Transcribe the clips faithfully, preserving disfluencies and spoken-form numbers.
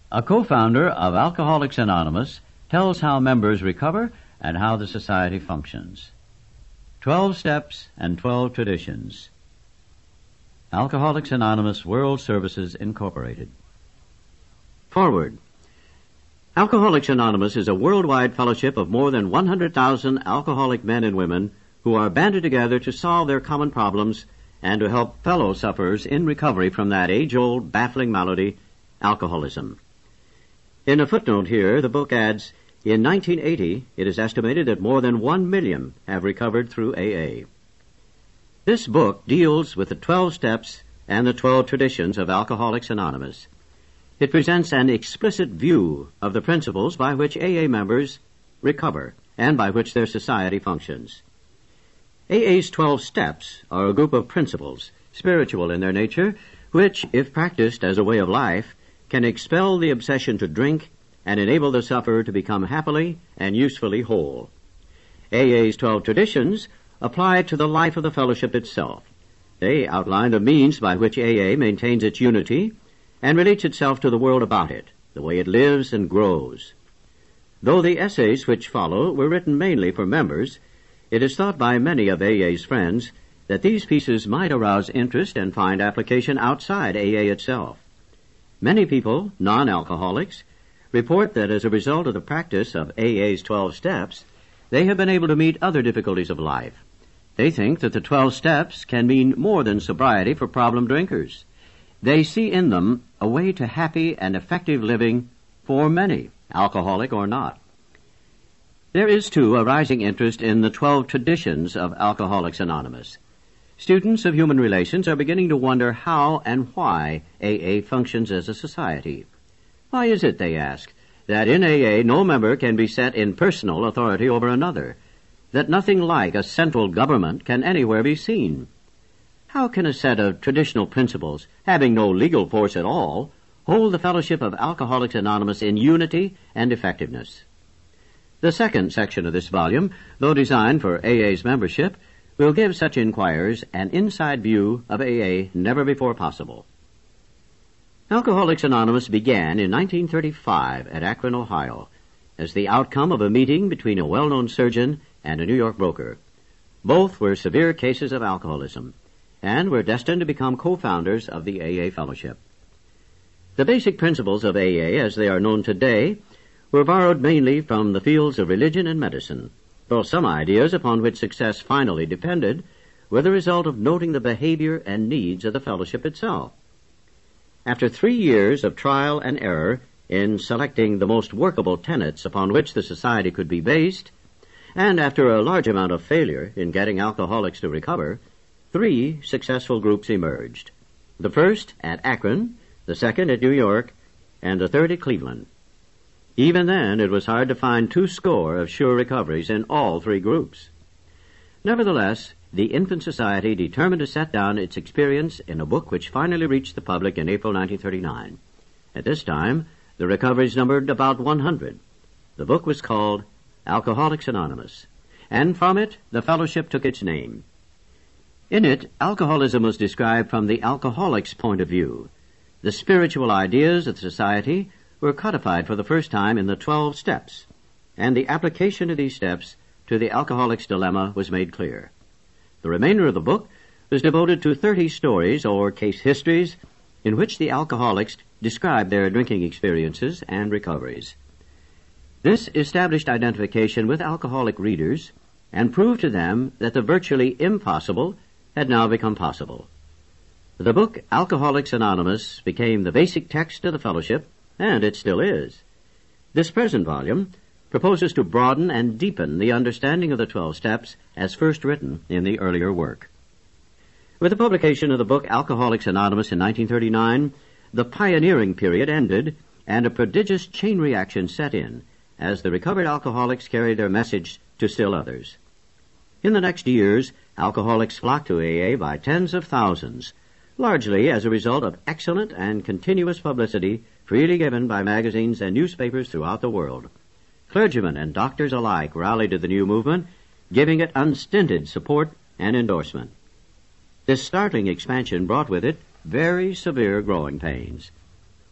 A co-founder of Alcoholics Anonymous tells how members recover and how the society functions. Twelve Steps and Twelve Traditions. Alcoholics Anonymous World Services, Incorporated. Forward. Alcoholics Anonymous is a worldwide fellowship of more than one hundred thousand alcoholic men and women who are banded together to solve their common problems and to help fellow sufferers in recovery from that age-old baffling malady, alcoholism. In a footnote here, the book adds, in nineteen eighty, it is estimated that more than one million have recovered through A A. This book deals with the twelve steps and the twelve traditions of Alcoholics Anonymous. It presents an explicit view of the principles by which A A members recover and by which their society functions. A A's twelve steps are a group of principles, spiritual in their nature, which, if practiced as a way of life, can expel the obsession to drink and enable the sufferer to become happily and usefully whole. A A's twelve traditions apply to the life of the fellowship itself. They outline the means by which A A maintains its unity and relates itself to the world about it, the way it lives and grows. Though the essays which follow were written mainly for members, it is thought by many of A A's friends that these pieces might arouse interest and find application outside A A itself. Many people, non-alcoholics, report that as a result of the practice of A A's twelve steps, they have been able to meet other difficulties of life. They think that the twelve steps can mean more than sobriety for problem drinkers. They see in them a way to happy and effective living for many, alcoholic or not. There is, too, a rising interest in the twelve traditions of Alcoholics Anonymous. Students of human relations are beginning to wonder how and why A A functions as a society. Why is it, they ask, that in A A no member can be set in personal authority over another, that nothing like a central government can anywhere be seen? How can a set of traditional principles, having no legal force at all, hold the fellowship of Alcoholics Anonymous in unity and effectiveness? The second section of this volume, though designed for A A's membership, will give such inquirers an inside view of A A never before possible. Alcoholics Anonymous began in nineteen thirty-five at Akron, Ohio, as the outcome of a meeting between a well-known surgeon and a New York broker. Both were severe cases of alcoholism and were destined to become co-founders of the A A Fellowship. The basic principles of A A, as they are known today, were borrowed mainly from the fields of religion and medicine, though some ideas upon which success finally depended were the result of noting the behavior and needs of the fellowship itself. After three years of trial and error in selecting the most workable tenets upon which the society could be based, and after a large amount of failure in getting alcoholics to recover, three successful groups emerged. The first at Akron, the second at New York, and the third at Cleveland. Even then, it was hard to find two score of sure recoveries in all three groups. Nevertheless, the Infant Society determined to set down its experience in a book which finally reached the public in April nineteen thirty-nine. At this time, the recoveries numbered about one hundred. The book was called Alcoholics Anonymous, and from it, the fellowship took its name. In it, alcoholism was described from the alcoholic's point of view. The spiritual ideas of the society were codified for the first time in the twelve steps, and the application of these steps to the alcoholic's dilemma was made clear. The remainder of the book was devoted to thirty stories or case histories in which the alcoholics described their drinking experiences and recoveries. This established identification with alcoholic readers and proved to them that the virtually impossible had now become possible. The book Alcoholics Anonymous became the basic text of the fellowship, and it still is. This present volume proposes to broaden and deepen the understanding of the twelve steps as first written in the earlier work. With the publication of the book Alcoholics Anonymous in nineteen thirty-nine, the pioneering period ended and a prodigious chain reaction set in as the recovered alcoholics carried their message to still others. In the next years, alcoholics flocked to A A by tens of thousands, largely as a result of excellent and continuous publicity freely given by magazines and newspapers throughout the world. Clergymen and doctors alike rallied to the new movement, giving it unstinted support and endorsement. This startling expansion brought with it very severe growing pains.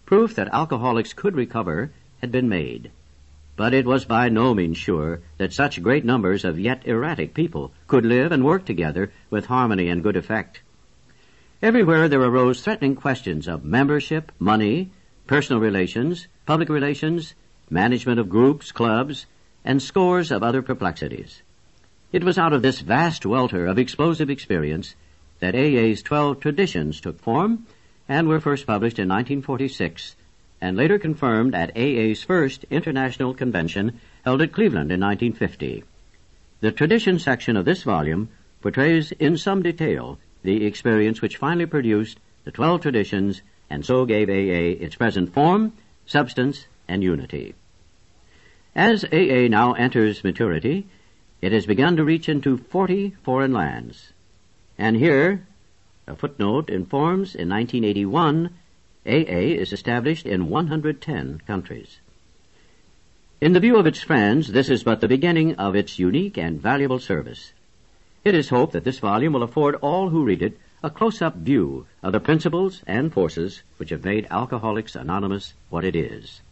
proof that alcoholics could recover had been made. But it was by no means sure that such great numbers of yet erratic people could live and work together with harmony and good effect. Everywhere there arose threatening questions of membership, money, personal relations, public relations, management of groups, clubs, and scores of other perplexities. It was out of this vast welter of explosive experience that A A's twelve traditions took form and were first published in nineteen forty-six and later confirmed at A A's first international convention held at Cleveland in nineteen fifty. The tradition section of this volume portrays in some detail the experience which finally produced the twelve traditions and so gave A A its present form, substance, and unity. As A A now enters maturity, it has begun to reach into forty foreign lands. And here, a footnote informs in nineteen eighty-one, A A is established in one hundred ten countries. In the view of its friends, this is but the beginning of its unique and valuable service. It is hoped that this volume will afford all who read it a close-up view of the principles and forces which have made Alcoholics Anonymous what it is.